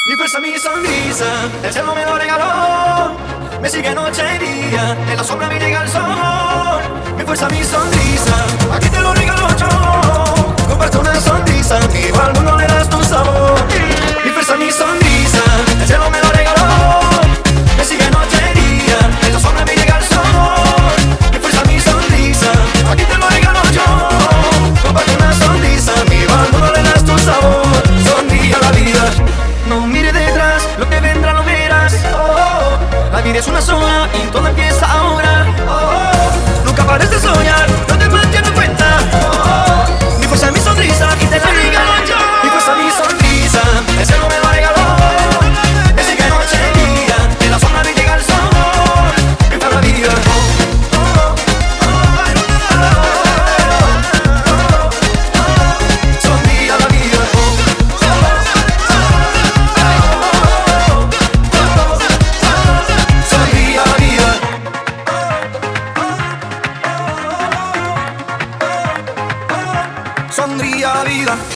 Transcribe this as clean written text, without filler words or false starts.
Mi fuerza, mi sonrisa, el cielo me lo regaló. Me sigue noche y día, en la sombra me llega el sol. Mi fuerza, mi sonrisa, aquí te lo regalo yo. Comparte una sonrisa, amigo, al mundo le das tu sabor. Mi fuerza, mi sonrisa, el cielo me lo regaló. Me sigue noche y día, en la sombra me llega el sol. Mi fuerza, mi sonrisa, aquí te lo regalo yo. Comparte una sonrisa, amigo, al mundo le das tu sabor. Sonríe a la vida. No mires detrás, lo que vendrá lo verás. La vida es una sola y todo empieza ahora. Nunca pares de soñar, no te manches no cuenta. Mi fuerza, mi sonrisa, y te la regalo yo. Mi fuerza, mi sonrisa, el cielo me lo regaló. Me sigue noche y día, en la sombra me llega el sol. Mi para la vida. Sonríe a la vida. Sonríe a la vida.